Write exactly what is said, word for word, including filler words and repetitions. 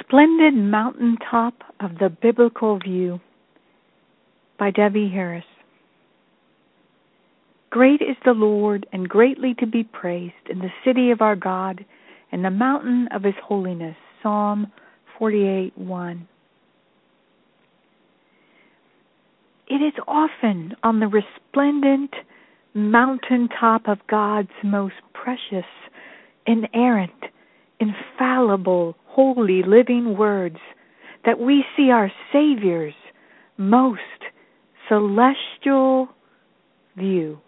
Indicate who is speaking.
Speaker 1: Splendid Mountaintop of the Biblical View by Debbie Harris. Great is the Lord, and greatly to be praised in the city of our God, and the mountain of his holiness. Psalm forty-eight, one. It is often on the resplendent mountaintop of God's most precious, inerrant, infallible, holy, living words that we see our Savior's most celestial view.